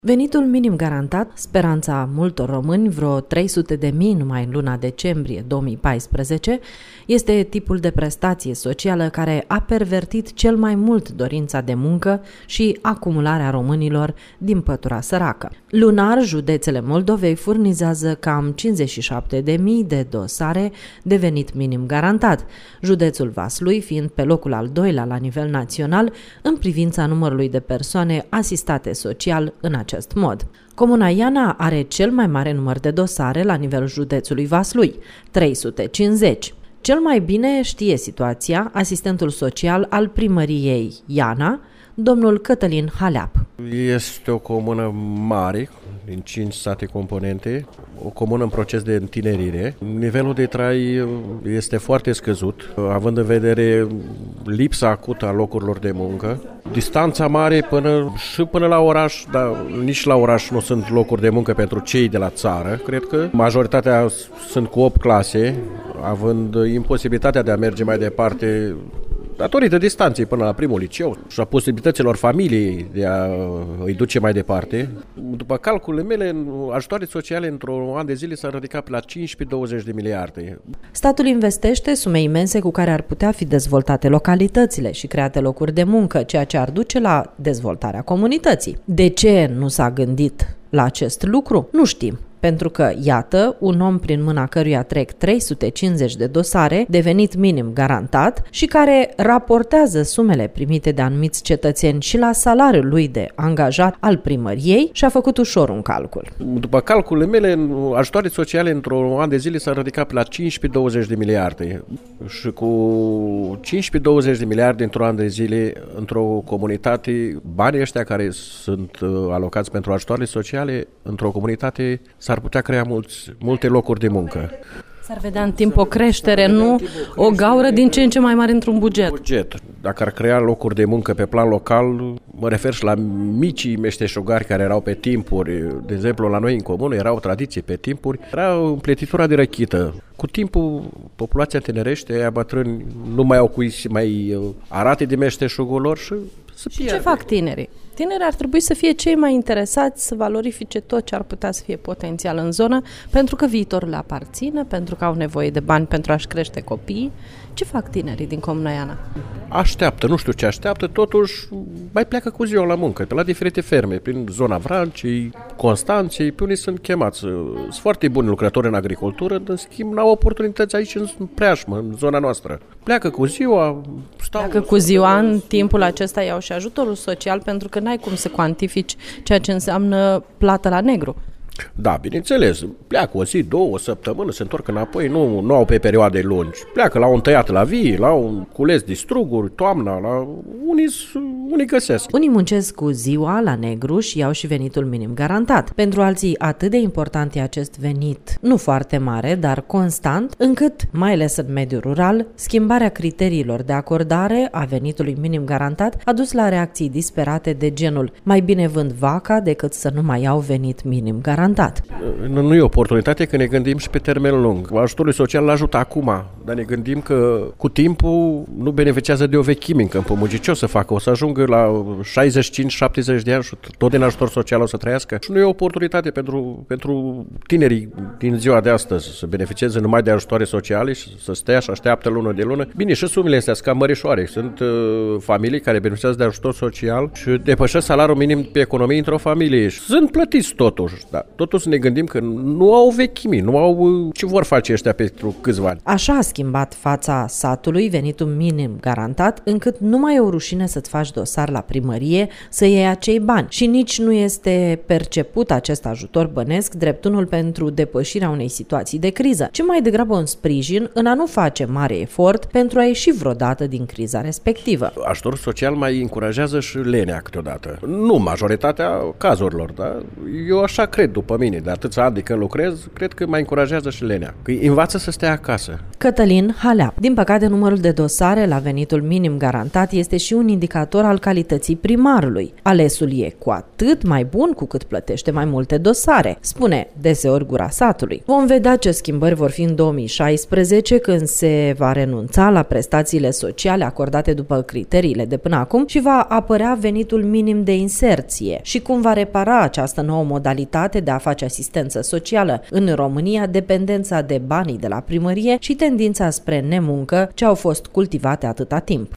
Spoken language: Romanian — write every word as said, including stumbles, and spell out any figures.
Venitul minim garantat, speranța multor români, vreo trei sute de mii numai în luna decembrie două mii paisprezece, este tipul de prestație socială care a pervertit cel mai mult dorința de muncă și acumularea românilor din pătura săracă. Lunar, județele Moldovei furnizează cam cincizeci și șapte de mii de dosare de venit minim garantat, județul Vaslui fiind pe locul al doilea la nivel național în privința numărului de persoane asistate social în acest mod. Comuna Iana are cel mai mare număr de dosare la nivelul județului Vaslui, trei sute cincizeci. Cel mai bine știe situația asistentul social al primăriei Iana, domnul Cătălin Haleap. Este o comună mare, din cinci sate componente, o comună în proces de întinerire. Nivelul de trai este foarte scăzut, având în vedere lipsa acută a locurilor de muncă. Distanța mare până și până la oraș, dar nici la oraș nu sunt locuri de muncă pentru cei de la țară. Cred că majoritatea sunt cu opt clase, având imposibilitatea de a merge mai departe datorită distanței până la primul liceu și a posibilităților familiei de a îi duce mai departe. După calculele mele, ajutoare sociale într-un an de zile s-ar ridica pe la cincisprezece douăzeci de miliarde. Statul investește sume imense cu care ar putea fi dezvoltate localitățile și create locuri de muncă, ceea ce ar duce la dezvoltarea comunității. De ce nu s-a gândit la acest lucru? Nu știm. Pentru că, iată, un om prin mâna căruia trec trei sute cincizeci de dosare, devenit minim garantat și care raportează sumele primite de anumiți cetățeni și la salariul lui de angajat al primăriei, și-a făcut ușor un calcul. După calculele mele, ajutoare sociale într-un an de zile s-ar ridica pe la cincisprezece douăzeci de miliarde. Și cu cincisprezece douăzeci de miliarde într-un an de zile, într-o comunitate, banii ăștia care sunt alocați pentru ajutoare sociale, într-o comunitate s-ar putea crea mulți, multe locuri de muncă. S-ar vedea în timp o creștere, nu o gaură din ce în ce mai mare într-un buget. buget. Dacă ar crea locuri de muncă pe plan local, mă refer și la micii meșteșugari care erau pe timpuri. De exemplu, la noi în comună erau tradiții pe timpuri, era împletitura de răchită. Cu timpul, populația tinerește, aia bătrâni nu mai au cui să mai arate de meșteșugul lor și să Și ce fac tinerii? Tinerii ar trebui să fie cei mai interesați să valorifice tot ce ar putea să fie potențial în zonă, pentru că viitorul le aparține, pentru că au nevoie de bani pentru a-și crește copiii. Ce fac tinerii din Comuna Iana? Așteaptă, nu știu ce așteaptă, totuși mai pleacă cu ziua la muncă, pe la diferite ferme, prin zona Vrancii, Constanței, pe unii sunt chemați. Sunt foarte buni lucrători în agricultură, în schimb n-au oportunități aici în preajmă, în zona noastră. Pleacă cu ziua, stau... Pleacă cu ziua, în timpul acesta iau și ajutorul social, pentru că n-ai cum să cuantifici ceea ce înseamnă plată la negru. Da, bineînțeles, pleacă o zi, două, o săptămână, se întorc înapoi, nu, nu au pe perioade lungi. Pleacă la un tăiat la vii, la un cules de struguri, toamna, la unii, unii găsesc. Unii muncesc cu ziua la negru și iau și venitul minim garantat. Pentru alții atât de important e acest venit, nu foarte mare, dar constant, încât, mai ales în mediul rural, schimbarea criteriilor de acordare a venitului minim garantat a dus la reacții disperate de genul mai bine vând vaca decât să nu mai iau venit minim garantat. Nu, nu e oportunitate că ne gândim și pe termen lung. Ajutorul social îl ajută acum, dar ne gândim că cu timpul nu beneficiază de o vechime în câmpul muncii. Ce o să facă? O să ajungă la șaizeci și cinci șaptezeci de ani și tot din ajutor social o să trăiască? Și nu e o oportunitate pentru, pentru tinerii din ziua de astăzi să beneficieze numai de ajutoare sociale și să stea și așteaptă lună de lună. Bine, și sumele astea sunt cam mărișoare. Sunt uh, familii care beneficiază de ajutor social și depășesc salariul minim pe economie într-o familie. Sunt plătiți totuși, da. Totuși ne gândim că nu au vechimi, nu au ce vor face ăștia pentru câțiva ani. Așa a schimbat fața satului venitul minim garantat, încât nu mai e o rușine să-ți faci dosar la primărie să iei acei bani. Și nici nu este perceput acest ajutor bănesc drept unul pentru depășirea unei situații de criză, ci mai degrabă un sprijin în a nu face mare efort pentru a ieși vreodată din criza respectivă. Ajutorul social mai încurajează și lenea câteodată. Nu majoritatea cazurilor, da? Eu așa cred, după mine, de atâția ani de când lucrez, cred că mă încurajează și lenea. Că îi învață să stea acasă. Cătălin Halea. Din păcate, numărul de dosare la venitul minim garantat este și un indicator al calității primarului. Alesul e cu atât mai bun cu cât plătește mai multe dosare, spune deseori gura satului. Vom vedea ce schimbări vor fi în două mii șaisprezece, când se va renunța la prestațiile sociale acordate după criteriile de până acum și va apărea venitul minim de inserție și cum va repara această nouă modalitate de a face asistență socială în România dependența de banii de la primărie și tendința spre nemuncă ce au fost cultivate atâta timp.